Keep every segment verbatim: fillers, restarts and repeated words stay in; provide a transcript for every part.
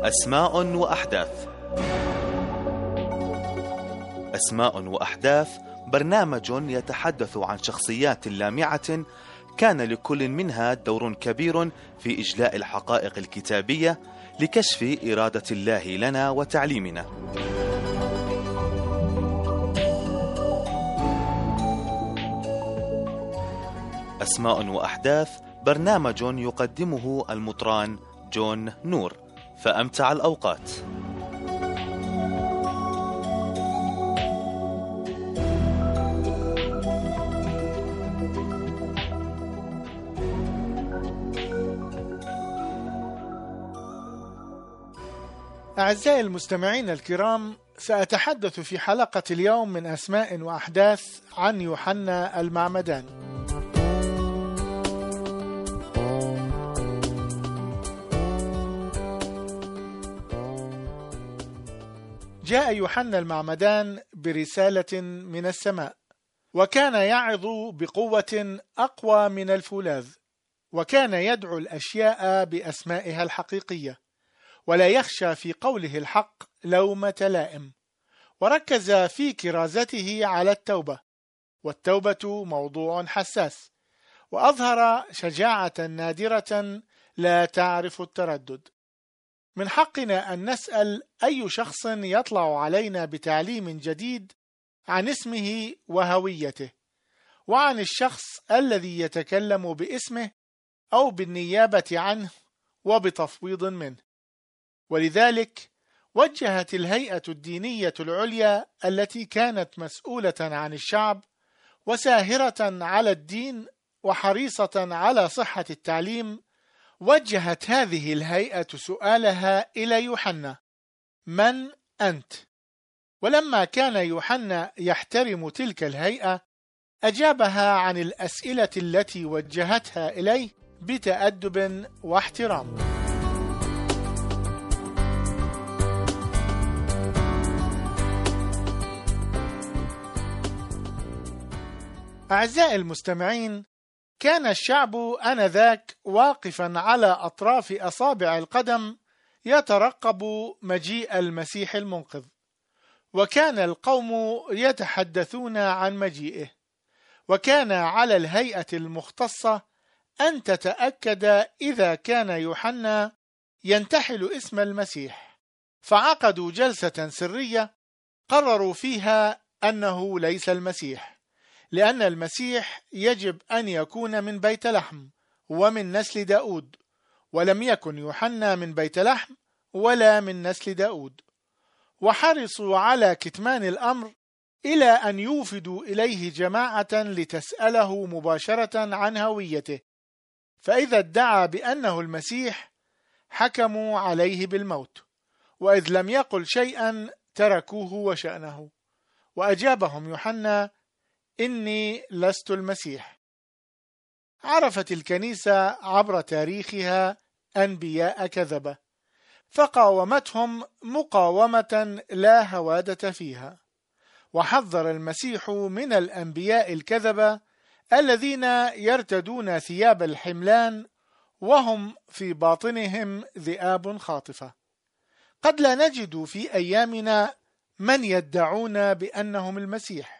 أسماء وأحداث. أسماء وأحداث برنامج يتحدث عن شخصيات لامعة كان لكل منها دور كبير في إجلاء الحقائق الكتابية لكشف إرادة الله لنا وتعليمنا. أسماء وأحداث برنامج يقدمه المطران جون نور، فأمتع الأوقات. أعزائي المستمعين الكرام، سأتحدث في حلقة اليوم من أسماء وأحداث عن يوحنا المعمدان. جاء يوحنا المعمدان برسالة من السماء، وكان يعظ بقوة أقوى من الفولاذ، وكان يدعو الأشياء بأسمائها الحقيقية، ولا يخشى في قوله الحق لومة لائم، وركز في كرازته على التوبة، والتوبة موضوع حساس، وأظهر شجاعة نادرة لا تعرف التردد. من حقنا أن نسأل أي شخص يطلع علينا بتعليم جديد عن اسمه وهويته، وعن الشخص الذي يتكلم باسمه أو بالنيابة عنه وبتفويض منه. ولذلك وجهت الهيئة الدينية العليا التي كانت مسؤولة عن الشعب وساهرة على الدين وحريصة على صحة التعليم، وجهت هذه الهيئة سؤالها إلى يوحنا: من أنت؟ ولما كان يوحنا يحترم تلك الهيئة، أجابها عن الأسئلة التي وجهتها إليه بتأدب واحترام. أعزائي المستمعين، كان الشعب آنذاك واقفا على أطراف أصابع القدم يترقب مجيء المسيح المنقذ، وكان القوم يتحدثون عن مجيئه، وكان على الهيئة المختصة أن تتأكد إذا كان يوحنا ينتحل اسم المسيح. فعقدوا جلسة سرية قرروا فيها أنه ليس المسيح، لأن المسيح يجب أن يكون من بيت لحم ومن نسل داود، ولم يكن يوحنا من بيت لحم ولا من نسل داود. وحرصوا على كتمان الأمر إلى أن يوفدوا إليه جماعة لتسأله مباشرة عن هويته، فإذا ادعى بأنه المسيح حكموا عليه بالموت، وإذ لم يقل شيئا تركوه وشأنه. وأجابهم يوحنا: إني لست المسيح. عرفت الكنيسة عبر تاريخها أنبياء كذبة، فقاومتهم مقاومة لا هوادة فيها، وحذر المسيح من الأنبياء الكذبة الذين يرتدون ثياب الحملان وهم في باطنهم ذئاب خاطفة. قد لا نجد في أيامنا من يدعون بأنهم المسيح،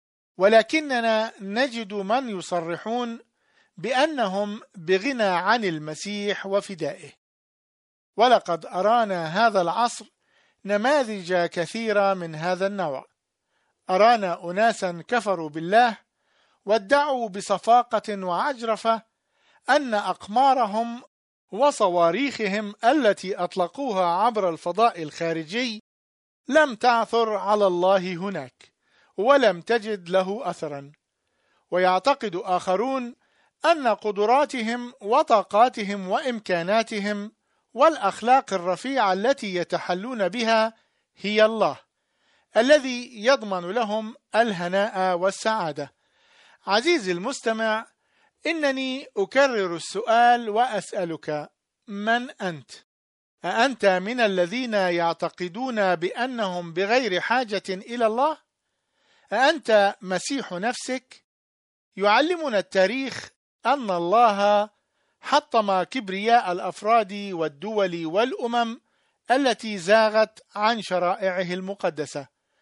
ولكننا نجد من يصرحون بأنهم بغنى عن المسيح وفدائه. ولقد أرانا هذا العصر نماذج كثيرة من هذا النوع. أرانا أناسا كفروا بالله وادعوا بصفاقة وعجرفة أن أقمارهم وصواريخهم التي أطلقوها عبر الفضاء الخارجي لم تعثر على الله هناك ولم تجد له أثرا. ويعتقد آخرون أن قدراتهم وطاقاتهم وإمكاناتهم والأخلاق الرفيعة التي يتحلون بها هي الله الذي يضمن لهم الهناء والسعادة. عزيزي المستمع، إنني أكرر السؤال وأسألك: من أنت؟ أأنت من الذين يعتقدون بأنهم بغير حاجة إلى الله؟ أأنت مسيح نفسك؟ يعلمنا التاريخ أن الله حطم كبرياء الأفراد والدول والأمم التي زاغت عن شرائعه المقدسة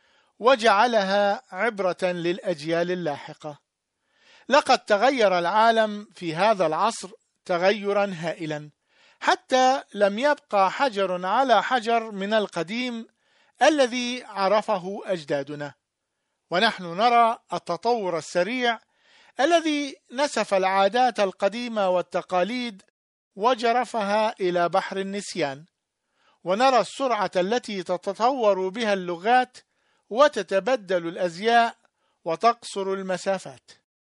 وجعلها عبرة للأجيال اللاحقة. لقد تغير العالم في هذا العصر تغيرا هائلا، حتى لم يبقى حجر على حجر من القديم الذي عرفه أجدادنا، ونحن نرى التطور السريع الذي نسف العادات القديمة والتقاليد وجرفها إلى بحر النسيان، ونرى السرعة التي تتطور بها اللغات وتتبدل الأزياء وتقصر المسافات.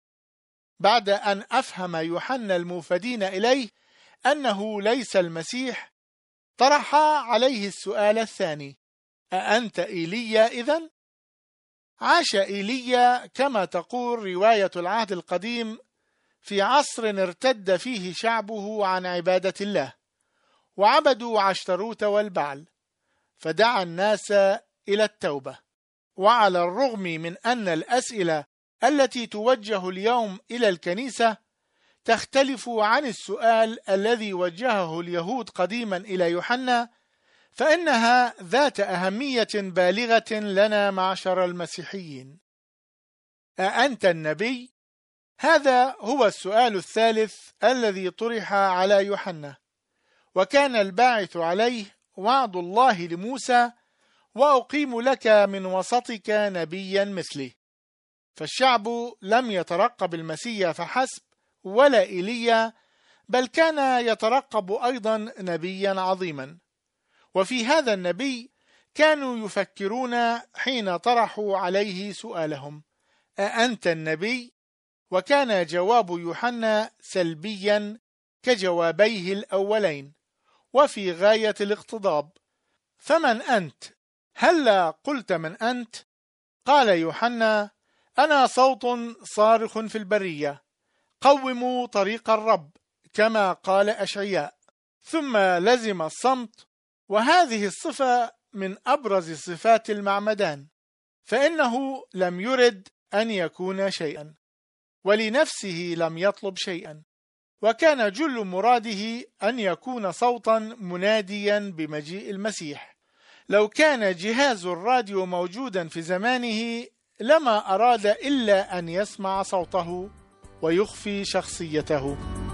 بعد أن أفهم يوحنا الموفدين إليه أنه ليس المسيح، طرح عليه السؤال الثاني: أأنت إيليا إذن؟ عاش إيليا كما تقول رواية العهد القديم في عصر ارتد فيه شعبه عن عبادة الله، وعبدوا عشتروت والبعل، فدعا الناس إلى التوبة. وعلى الرغم من أن الأسئلة التي توجه اليوم إلى الكنيسة تختلف عن السؤال الذي وجهه اليهود قديما إلى يوحنا، فإنها ذات أهمية بالغة لنا معشر المسيحيين. أأنت النبي؟ هذا هو السؤال الثالث الذي طرح على يوحنا، وكان الباعث عليه وعد الله لموسى: وأقيم لك من وسطك نبيا مثلي. فالشعب لم يترقب المسيح فحسب ولا إيليا، بل كان يترقب أيضا نبيا عظيما. وفي هذا النبي كانوا يفكرون حين طرحوا عليه سؤالهم: أأنت النبي؟ وكان جواب يوحنا سلبيا كجوابيه الأولين وفي غاية الاقتضاب: فمن أنت؟ هلا قلت من أنت؟ قال يوحنا: أنا صوت صارخ في البرية، قوموا طريق الرب، كما قال أشعياء. ثم لزم الصمت، وهذه الصفة من أبرز صفات المعمدان، فإنه لم يرد أن يكون شيئا، ولنفسه لم يطلب شيئا، وكان جل مراده أن يكون صوتا مناديا بمجيء المسيح. لو كان جهاز الراديو موجودا في زمانه لما أراد إلا أن يسمع صوته ويخفي شخصيته.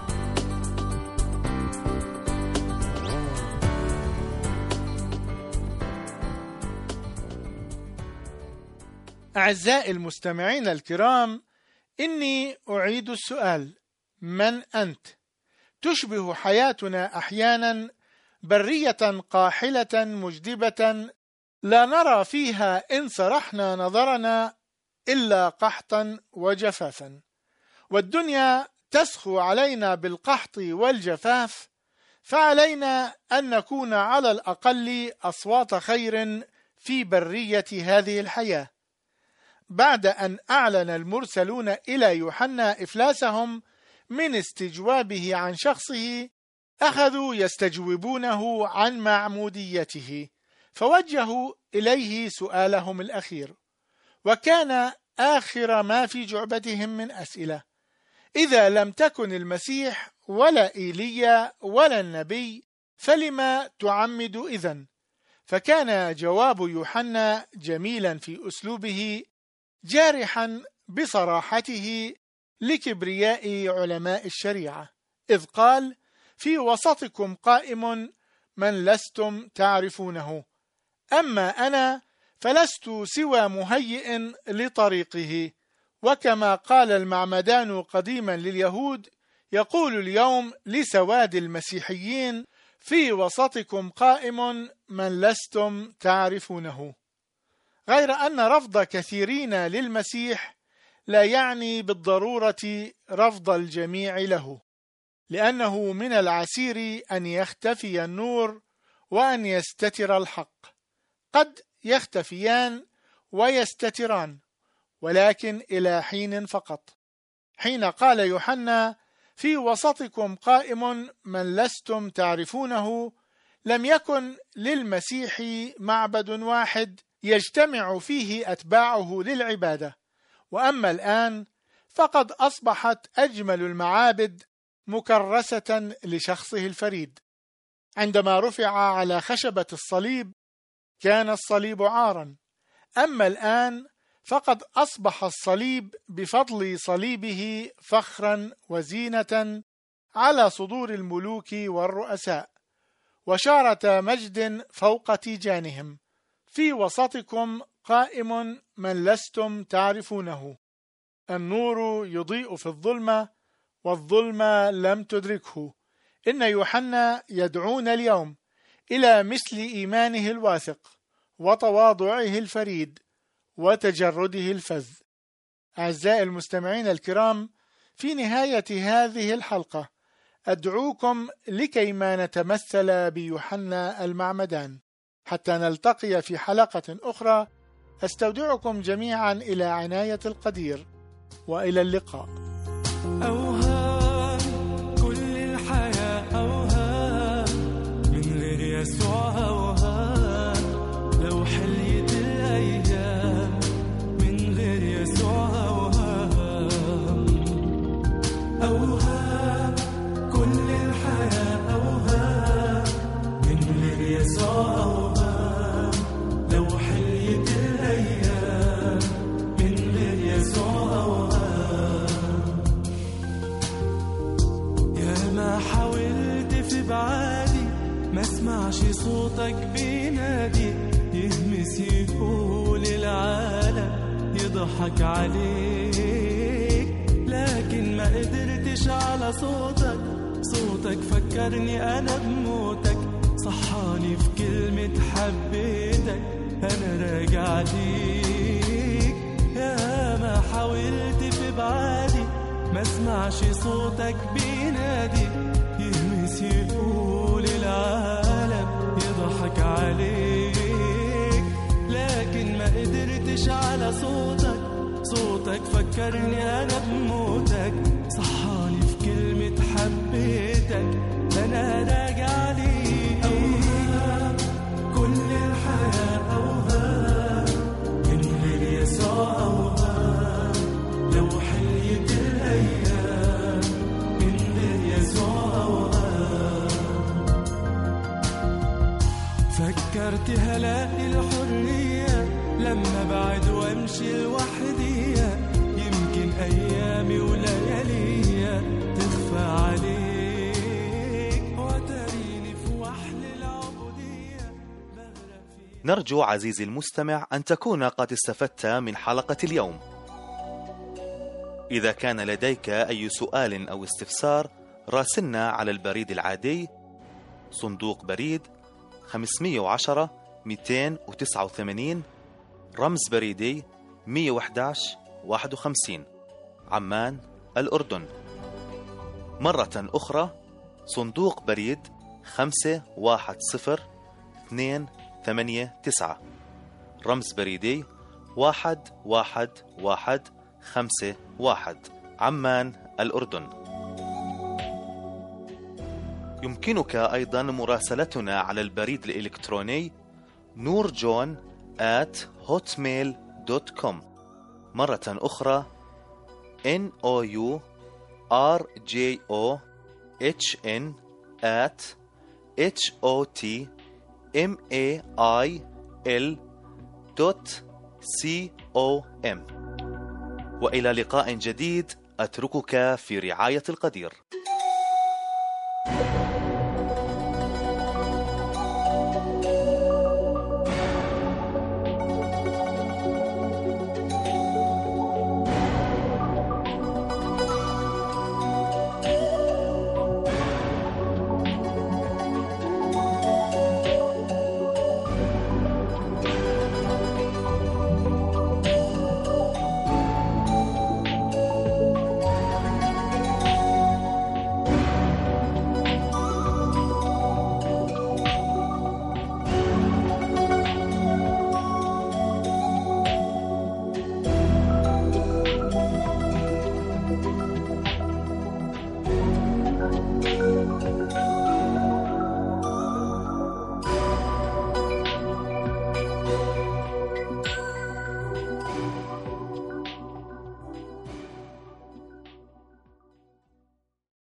أعزائي المستمعين الكرام، إني أعيد السؤال: من أنت؟ تشبه حياتنا أحيانا برية قاحلة مجدبة لا نرى فيها إن سرحنا نظرنا إلا قحطا وجفافا، والدنيا تسخو علينا بالقحط والجفاف، فعلينا أن نكون على الأقل أصوات خير في برية هذه الحياة. بعد أن أعلن المرسلون إلى يوحنا إفلاسهم من استجوابه عن شخصه، أخذوا يستجوبونه عن معموديته، فوجهوا إليه سؤالهم الأخير، وكان آخر ما في جعبتهم من أسئلة: إذا لم تكن المسيح ولا إيليا ولا النبي فلما تعمد إذن؟ فكان جواب يوحنا جميلا في أسلوبه، جارحا بصراحته لكبرياء علماء الشريعة، إذ قال: في وسطكم قائم من لستم تعرفونه، أما أنا فلست سوى مهيئ لطريقه. وكما قال المعمدان قديما لليهود، يقول اليوم لسواد المسيحيين: في وسطكم قائم من لستم تعرفونه. غير أن رفض كثيرين للمسيح لا يعني بالضرورة رفض الجميع له، لأنه من العسير أن يختفي النور وأن يستتر الحق. قد يختفيان ويستتران، ولكن إلى حين فقط. حين قال يوحنا: في وسطكم قائم من لستم تعرفونه، لم يكن للمسيح معبد واحد يجتمع فيه أتباعه للعبادة، وأما الآن فقد أصبحت أجمل المعابد مكرسة لشخصه الفريد. عندما رفع على خشبة الصليب كان الصليب عارا، أما الآن فقد أصبح الصليب بفضل صليبه فخرا وزينة على صدور الملوك والرؤساء وشارة مجد فوق تيجانهم. في وسطكم قائم من لستم تعرفونه، النور يضيء في الظلمة والظلمة لم تدركه. إن يوحنا يدعونا اليوم إلى مثل إيمانه الواثق وتواضعه الفريد وتجرده الفذ. أعزائي المستمعين الكرام، في نهاية هذه الحلقة أدعوكم لكي ما نتمثل بيوحنا المعمدان. حتى نلتقي في حلقة أخرى، أستودعكم جميعا إلى عناية القدير، وإلى اللقاء. أوهام كل الحياة، أوهام من غير يسوع، أوهام لو حليت الأيام من غير يسوع، أوهام أوهام كل الحياة، أوهام من غير يسوع، أوهام لو حليت الأيام من غير يسوع، أوهام يا ما حاولت في بعادي ما اسمعش صوتك بينادي، يهمس يقول العالم يضحك عليك، لكن ما قدرتش على صوتك، صوتك فكرني أنا بموتك، صحاني في كلمة حبيتك أنا راجع ليك. يا ما حاولت في بعادي ما اسمعش صوتك بينادي، يهمس يقول العالم يضحك عليك، لكن ما قدرتش على صوتك، صوتك فكرني أنا بموتك، صحاني في كلمة حبيتك أنا راجع ليك. أوهام كل الحياة، أوهام من غير يسوع، أوهام لو حليت الأيام من غير يسوع، أوهام فكرت هلاقي الحرية لما بعد وامشي لوحدي، يمكن أيامي وليالي تخفى عليك وتريني في وحل العبودية. نرجو عزيزي المستمع أن تكون قد استفدت من حلقة اليوم. إذا كان لديك أي سؤال أو استفسار راسلنا على البريد العادي صندوق بريد خمسمئة وعشرة مئتين وتسعة وثمانين، رمز بريدي مئة وأحد عشر واحد وخمسين، عمان الأردن. مرة أخرى صندوق بريد خمسة واحد صفر اثنين ثمانية تسعة، رمز بريدي واحد واحد واحد خمسة واحد، عمان الأردن. يمكنك أيضا مراسلتنا على البريد الإلكتروني نورجون آت هوتميل دوت كوم. مرة أخرى N O U R J O H N at H O T M A I L dot C O M. وإلى لقاء جديد، أتركك في رعاية القدير.